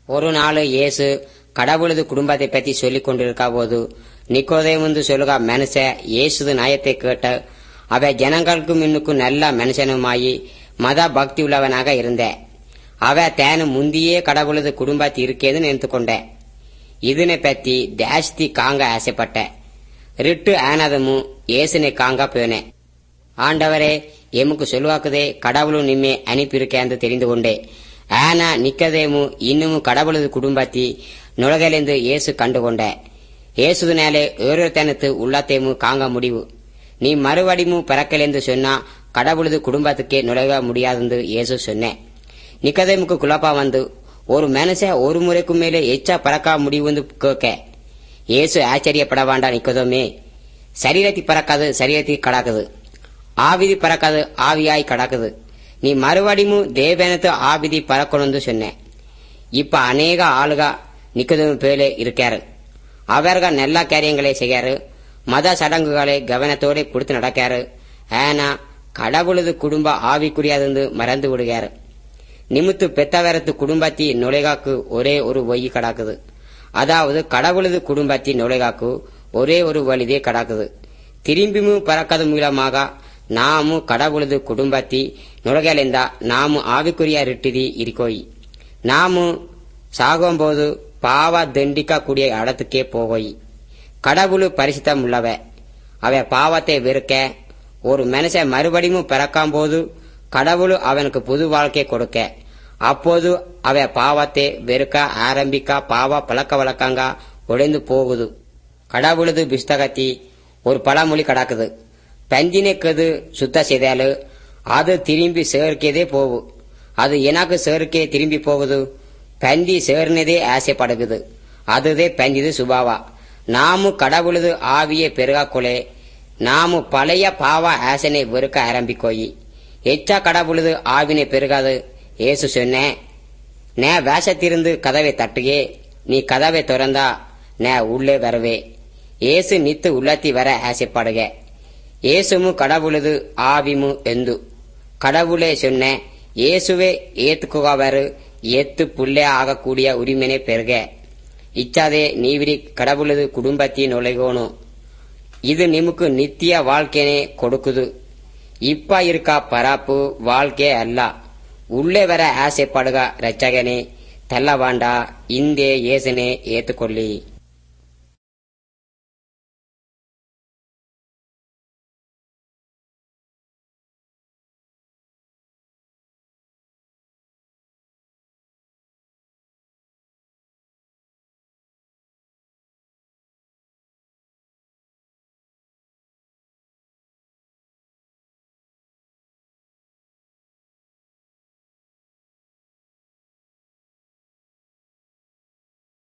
ஒரு நாள் இயேசு கடவுளது குடும்பத்தை பற்றி சொல்லிக் கொண்டிருக்க போது நிக்கோதேமுந்து சொல்லுக மனுஷ இயேசுது நயத்தை கேட்ட அவ ஜனங்களுக்கு முன்னுக்கும் நல்ல மனுஷனுமாயி மத பக்தி உள்ளவனாக இருந்த அவ தேனு முந்தியே கடவுளது குடும்பத்தை இருக்கேன்னு நினைத்துக்கொண்ட இதனை பற்றி ஜாஸ்தி காங்க ஆசைப்பட்ட ரிட்டு ஆனதமும் இயேசுனை காங்க போனேன். ஆண்டவரே எமக்கு சொல்லுவாக்குதே கடவுளும் நிம்மே அனுப்பியிருக்கேன் தெரிந்து கொண்டே. ஆனா நிக்கதேமு இன்னமும் கடவுளது குடும்பத்தி நுழகலேந்து இயேசு கண்டுகொண்ட இயேசுனாலே ஏறத்தனத்து உள்ளத்தேமு காங்க முடிவு. நீ மறுபடியும் பிறக்கலேந்து சொன்னா கடவுளது குடும்பத்துக்கே நுழைய முடியாது இயேசு சொன்னேன். நிக்கதேமுக்கு குழப்பா வந்து ஒரு மனுஷன் ஒரு முறைக்கும் மேலே எச்சா பறக்க முடிவு கேட்க இயேசு ஆச்சரியப்பட வேண்டாம். நிக்கதோமே சரீரத்தி பறக்காது சரீரத்தி கடக்குது, ஆவிதி பறக்காது ஆவியாய் கடக்குது. நீ மறுபடியும் தேவனத்து ஆவிதி பறக்கணும்னு சொன்னேன். இப்ப அநேக ஆளுக நிக்கதோமு பேலே இருக்காரு. அவர்கள் நல்ல காரியங்களை செய்யாரு, மத சடங்குகளை கவனத்தோட கொடுத்து நடக்காரு. ஆனா கடவுளது குடும்ப ஆவிக்குரியாது மறந்து விடுகாரு. நிமித்து பெத்தவரத்து குடும்பத்தி நுழைகாக்கு ஒரே ஒரு வழி கிடக்குது. அதாவது கடவுளது குடும்பத்தி நுழைகாக்கு ஒரே ஒரு வழிதே கிடக்குது. திரும்பியும் பறக்கது மூலமாக நாமும் கடவுளது குடும்பத்தி நுழைகலைந்தா நாமும் ஆவிக்குரிய ரிட்டிதி இருக்கோய். நாமும் சாகும்போது பாவ தண்டிக்க கூடிய இடத்துக்கே போகோய். கடவுளு பரிசுத்தம் உள்ளவ, அவ பாவத்தை வெறுக்க ஒரு மனுஷன் மறுபடியும் பிறக்கும் போது கடவுளு அவனுக்கு புது வாழ்க்கை கொடுக்க அப்போது அவ பாவத்தை வெறுக்க ஆரம்பிக்க பாவ பழக்க வழக்கங்க உடைந்து போகுது. கடவுளது புஸ்தகத்தி ஒரு பழமொழி கிடக்குது. பந்தினைக்கது சுத்த செய்தாலு அது திரும்பி சேர்க்கதே போகு. அது எனக்கு சேர்க்கே திரும்பி போகுது. பந்தி சேர்னதே ஆசைப்படுகுது, அதுதே பந்திது சுபாவா. நாமு கடவுளது ஆவியை பெருகாக்கொலே நாமு பழைய பாவ ஆசனை வெறுக்க ஆரம்பிக்கோயி. எச்சா கடவுளது ஆவினை பெருகாது. ஏசு சொன்னேன், நே வேஷத்திருந்து கதவை தட்டுகே, நீ கதவை திறந்தா நே உள்ளே வரவே. ஏசு நித்து உள்ளத்தி வர ஆசைப்படுக. ஏசுமு கடவுளது ஆவிமு எந்து கடவுளே சொன்ன இயேசுவே ஏத்துக்குவாரு ஏத்து புள்ளே ஆகக்கூடிய உரிமையை பெருக. இச்சாதே நீவிரி கடவுளது குடும்பத்தின் நுழைகோணும். இது நிமுக்கு நித்திய வாழ்க்கையே கொடுக்குது. இப்ப இருக்கா பராப்பு வாழ்க்கை அல்ல. உள்ளே வர ஆசைப்படுக ரச்சகனே தள்ளவாண்டா இந்தே ஏசனே ஏத்துக்கொள்ளி.